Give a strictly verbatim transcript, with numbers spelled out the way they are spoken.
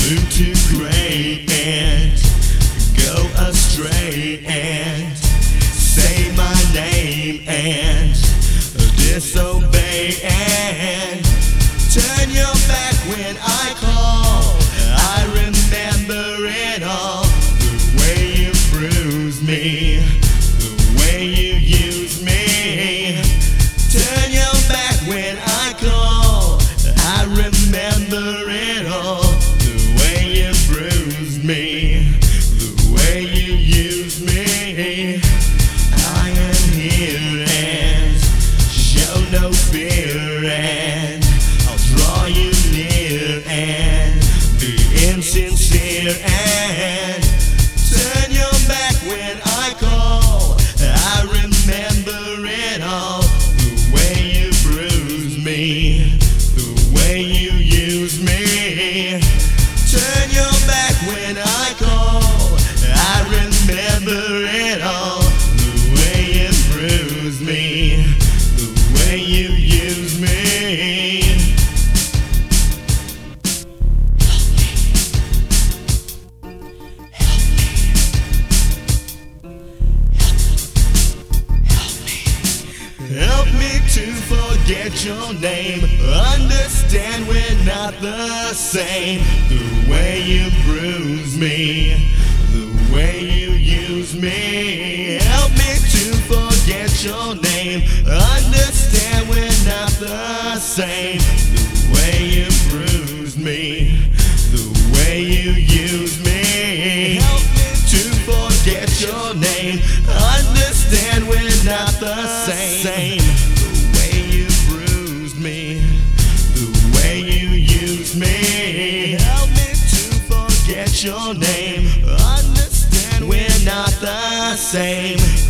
move too great and go astray and say my name and disobey and turn your back when I call. I remember it all, the way you bruised me, the way you used me. Turn your back when I call. I remember it all, the way you bruised me, the way you used me. I am here and show no fear, and I'll draw you near and be insincere and turn your back when I call. I remember it all, the way you bruised me, the way you used me. Turn your back when I call. I remember it all, the way you bruised me, the way you used me. Help me to forget your name, understand we're not the same. The way you bruised me, the way you used me. Help me to forget your name, understand we're not the same. The way you bruised me, the way you used me. Help me to forget your name, understand we're not the same. The way you bruised me, the way you used me. Help me to forget your name, understand we're not the same.